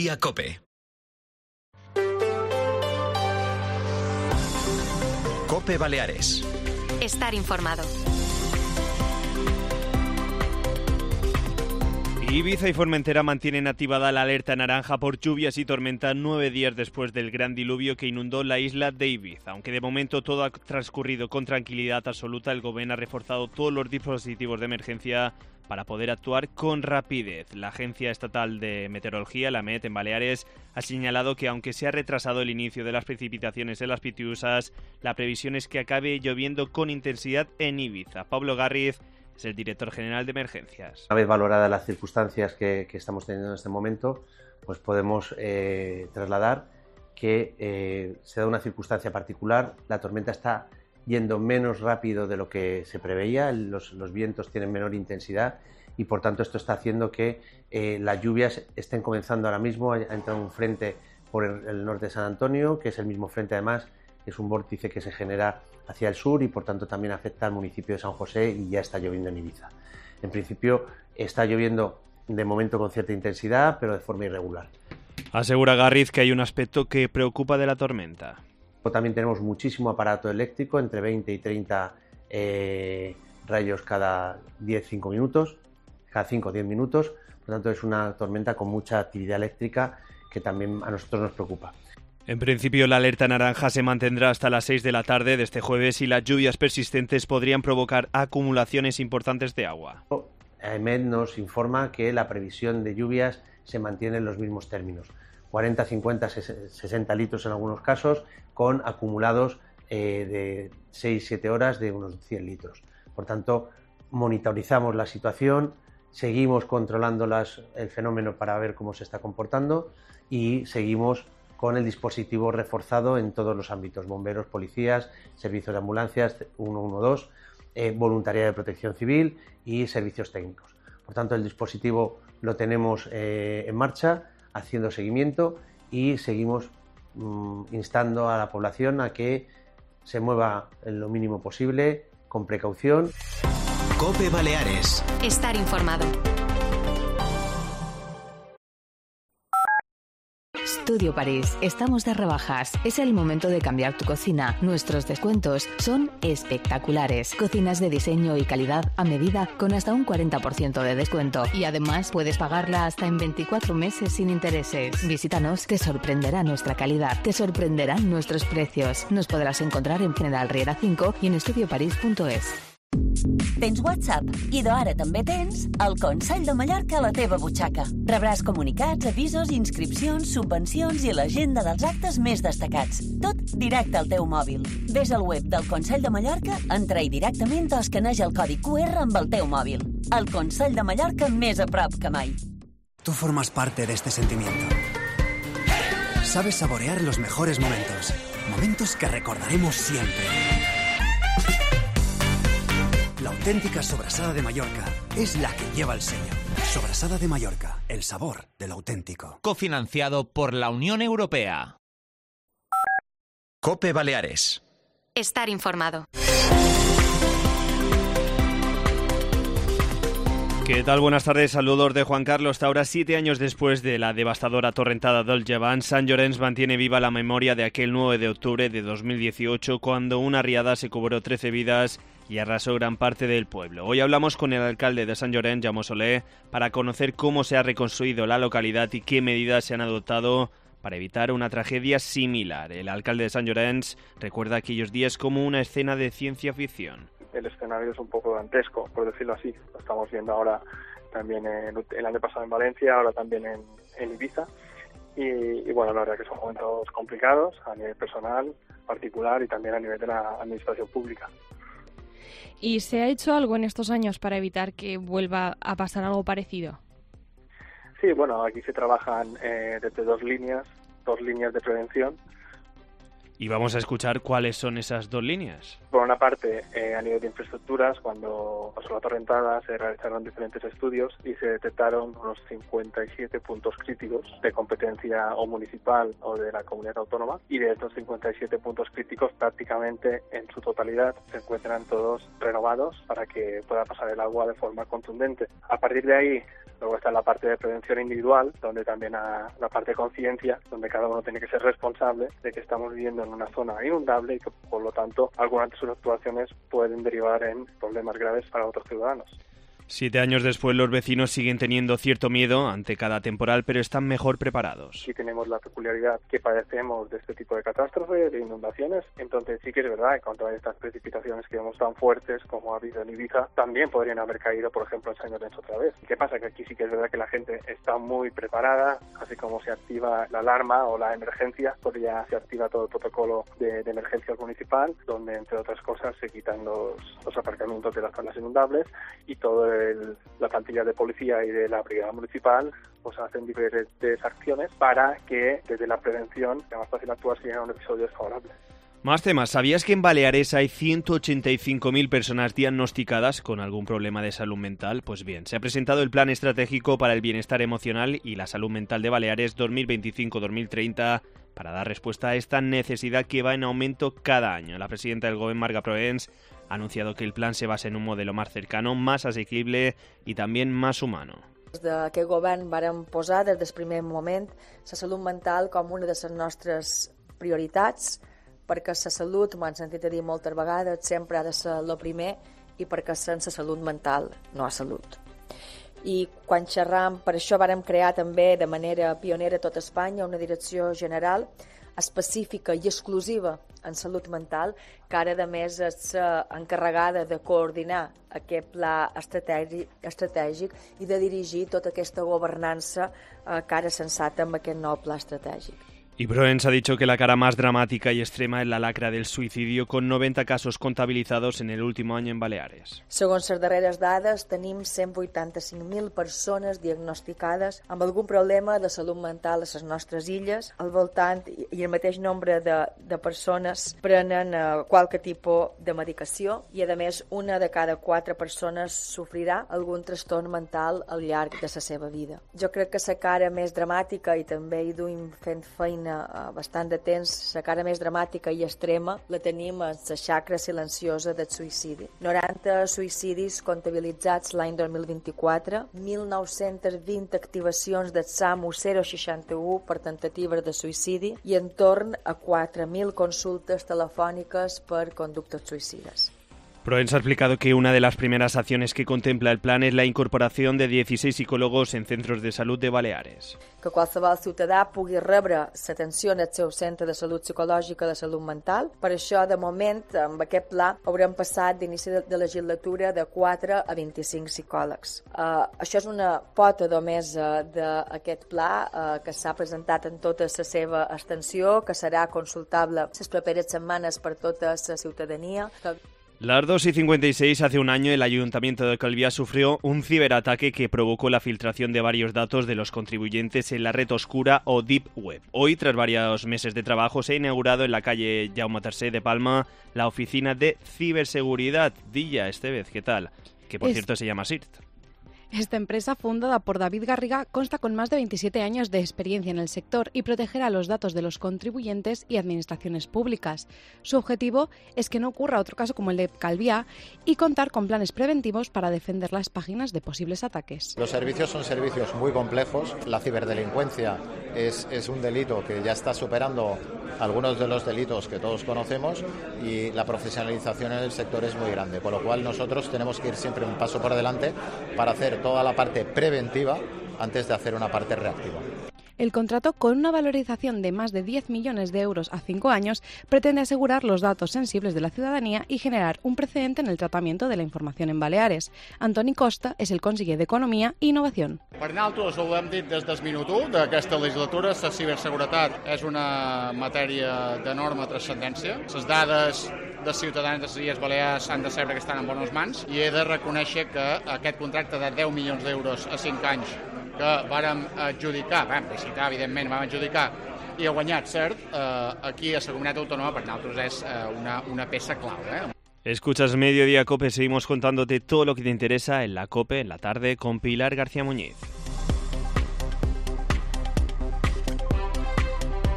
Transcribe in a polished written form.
Día COPE. COPE Baleares. Estar informado. Ibiza y Formentera mantienen activada la alerta naranja por lluvias y tormentas 9 días después del gran diluvio que inundó la isla de Ibiza. Aunque de momento todo ha transcurrido con tranquilidad absoluta, el Gobierno ha reforzado todos los dispositivos de emergencia para poder actuar con rapidez. La Agencia Estatal de Meteorología, la Met, en Baleares, ha señalado que aunque se ha retrasado el inicio de las precipitaciones en las Pitiusas, la previsión es que acabe lloviendo con intensidad en Ibiza. Pablo Garriz es el director general de emergencias. Una vez valoradas las circunstancias que estamos teniendo en este momento, pues podemos trasladar que se da una circunstancia particular. La tormenta está yendo menos rápido de lo que se preveía, los vientos tienen menor intensidad y por tanto esto está haciendo que las lluvias estén comenzando ahora mismo. Ha entrado un frente por el norte de San Antonio, que es el mismo frente además, es un vórtice que se genera hacia el sur y por tanto también afecta al municipio de San José y ya está lloviendo en Ibiza. En principio está lloviendo de momento con cierta intensidad, pero de forma irregular. Asegura Garriz que hay un aspecto que preocupa de la tormenta. También tenemos muchísimo aparato eléctrico, entre 20 y 30 rayos cada 5 minutos, cada 5 o 10 minutos. Por tanto es una tormenta con mucha actividad eléctrica que también a nosotros nos preocupa. En principio, la alerta naranja se mantendrá hasta las 6 de la tarde de este jueves y las lluvias persistentes podrían provocar acumulaciones importantes de agua. AEMET nos informa que la previsión de lluvias se mantiene en los mismos términos, 40, 50, 60 litros en algunos casos, con acumulados de 6-7 horas de unos 100 litros. Por tanto, monitorizamos la situación, seguimos controlando el fenómeno para ver cómo se está comportando y seguimos con el dispositivo reforzado en todos los ámbitos: bomberos, policías, servicios de ambulancias, 112, voluntariado de protección civil y servicios técnicos. Por tanto, el dispositivo lo tenemos en marcha, haciendo seguimiento y seguimos instando a la población a que se mueva en lo mínimo posible, con precaución. COPE Baleares. Estar informado. Studio París, estamos de rebajas. Es el momento de cambiar tu cocina. Nuestros descuentos son espectaculares. Cocinas de diseño y calidad a medida con hasta un 40% de descuento. Y además puedes pagarla hasta en 24 meses sin intereses. Visítanos, te sorprenderá nuestra calidad, te sorprenderán nuestros precios. Nos podrás encontrar en General Riera 5 y en estudioparís.es. Tens WhatsApp? I d'ara també tens el Consell de Mallorca a la teva butxaca. Rebràs comunicats, avisos, inscripcions, subvencions i l'agenda dels actes més destacats. Tot directe al teu mòbil. Ves al web del Consell de Mallorca, entra-hi directament o escaneix el codi QR amb el teu mòbil. El Consell de Mallorca més a prop que mai. Tú formas parte de este sentimiento. Sabes saborear los mejores momentos. Momentos que recordaremos siempre. La auténtica sobrasada de Mallorca es la que lleva el sello. Sobrasada de Mallorca, el sabor del auténtico. Cofinanciado por la Unión Europea. COPE Baleares. Estar informado. ¿Qué tal? Buenas tardes, saludos de Juan Carlos. Hasta ahora, 7 años después de la devastadora torrentada del Llevant, Sant Llorenç mantiene viva la memoria de aquel 9 de octubre de 2018, cuando una riada se cobró 13 vidas y arrasó gran parte del pueblo. Hoy hablamos con el alcalde de Sant Llorenç, Jaume Soler, para conocer cómo se ha reconstruido la localidad y qué medidas se han adoptado para evitar una tragedia similar. El alcalde de Sant Llorenç recuerda aquellos días como una escena de ciencia ficción. El escenario es un poco dantesco, por decirlo así. Lo estamos viendo ahora también el año pasado en Valencia, ahora también en Ibiza. Y bueno, la verdad que son momentos complicados a nivel personal, particular y también a nivel de la administración pública. ¿Y se ha hecho algo en estos años para evitar que vuelva a pasar algo parecido? Sí, bueno, aquí se trabajan desde dos líneas de prevención. Y vamos a escuchar cuáles son esas dos líneas. Por una parte, a nivel de infraestructuras, cuando pasó la torrentada se realizaron diferentes estudios y se detectaron unos 57 puntos críticos de competencia o municipal o de la comunidad autónoma, y de estos 57 puntos críticos prácticamente en su totalidad se encuentran todos renovados para que pueda pasar el agua de forma contundente. A partir de ahí, luego está la parte de prevención individual, donde también la parte de conciencia, donde cada uno tiene que ser responsable de que estamos viviendo en una zona inundable y que, por lo tanto, algunas de sus actuaciones pueden derivar en problemas graves para otros ciudadanos. 7 años después, los vecinos siguen teniendo cierto miedo ante cada temporal, pero están mejor preparados. Sí tenemos la peculiaridad que padecemos de este tipo de catástrofes, de inundaciones, entonces sí que es verdad que contra estas precipitaciones que vemos tan fuertes como ha habido en Ibiza, también podrían haber caído, por ejemplo, en San Llorenç otra vez. ¿Qué pasa? Que aquí sí que es verdad que la gente está muy preparada, así como se activa la alarma o la emergencia, pues ya se activa todo el protocolo de emergencia municipal, donde, entre otras cosas, se quitan los aparcamientos de las zonas inundables y todo la plantilla de policía y de la brigada municipal pues hacen diferentes acciones para que desde la prevención sea más fácil actuar si en un episodio desfavorable. Más temas. ¿Sabías que en Baleares hay 185.000 personas diagnosticadas con algún problema de salud mental? Pues bien, se ha presentado el Plan Estratégico para el Bienestar Emocional y la Salud Mental de Baleares 2025-2030 para dar respuesta a esta necesidad que va en aumento cada año. La presidenta del Govern, Marga Proens, ha anunciado que el plan se basa en un modelo más cercano, más asequible i també més humano. Des d'aquest govern vàrem posar des del primer moment la salut mental com una de les nostres prioritats, perquè la salut, m'ho han sentit a dir moltes vegades, sempre ha de ser el primer i perquè sense salut mental no hi ha salut. I quan xerram, per això vàrem crear també de manera pionera a tot Espanya una direcció general específica i exclusiva en salut mental, que ara a més és encarregada de coordinar aquest pla estratègic i de dirigir tota aquesta governança que ara s'ensata amb aquest nou pla estratègic. Y Proens ha dicho que la cara más dramática y extrema es la lacra del suicidio, con 90 casos contabilizados en el último año en Baleares. Segons les darreres dades, tenim 185.000 persones diagnosticades amb algun problema de salut mental a les nostres illes. Al voltant i el mateix nombre de persones prenen qualque tipus de medicació i, a més, una de cada 4 persones sofrirà algun trastorn mental al llarg de la seva vida. Jo crec que la cara més dramàtica, i també hi duim fent feina bastant de temps, la cara més dramàtica i extrema la tenim a la xacra silenciosa del suïcidi. 90 suïcidis comptabilitzats l'any 2024, 1.920 activacions del SAMU 061 per tentatives de suïcidi i en torn a 4.000 consultes telefòniques per conductes suïcides. Proens ha explicado que una de las primeras acciones que contempla el plan es la incorporación de 16 psicólogos en centros de salud de Baleares. Que qualsevol ciutadà pugui rebre l'atenció en el seu centre de salut psicològica de salut mental. Per això, de moment, amb aquest pla, haurem passat d'inici de legislatura de 4 a 25 psicòlegs. Això és una pota només d'aquest pla que s'ha presentat en tota la seva extensió, que serà consultable les properes setmanes per tota la ciutadania. Las 2:56, hace un año el Ayuntamiento de Calviá sufrió un ciberataque que provocó la filtración de varios datos de los contribuyentes en la red oscura o Deep Web. Hoy, tras varios meses de trabajo, se ha inaugurado en la calle Jaume III de Palma la oficina de ciberseguridad. Dilla Estevez, ¿qué tal? Que por cierto se llama SIRT. Esta empresa, fundada por David Garriga, consta con más de 27 años de experiencia en el sector y protegerá los datos de los contribuyentes y administraciones públicas. Su objetivo es que no ocurra otro caso como el de Calviá y contar con planes preventivos para defender las páginas de posibles ataques. Los servicios son servicios muy complejos. La ciberdelincuencia es un delito que ya está superando algunos de los delitos que todos conocemos y la profesionalización en el sector es muy grande, con lo cual nosotros tenemos que ir siempre un paso por delante para hacer toda la parte preventiva antes de hacer una parte reactiva. El contrato, con una valorización de más de 10 millones de euros a 5 años, pretende asegurar los datos sensibles de la ciudadanía y generar un precedente en el tratamiento de la información en Baleares. Antoni Costa és el conseller d'Economia i Innovació. Per nosaltres, ho hem dit des del minut 1 d'aquesta legislatura, la ciberseguretat és una matèria d'enorme transcendència. Les dades dels ciutadans de les Illes Balears han de saber que estan en bones mans i he de reconèixer que aquest contracte de 10 milions d'euros a 5 anys que vàrem adjudicar, evidentment vam adjudicar i ha guanyat, cert, aquí a la Comunitat Autònoma per nosaltres és una peça clau. Escuchas Mediodía Cope, seguimos contándote todo lo que te interesa en la Cope, en la tarde, con Pilar García Muñiz.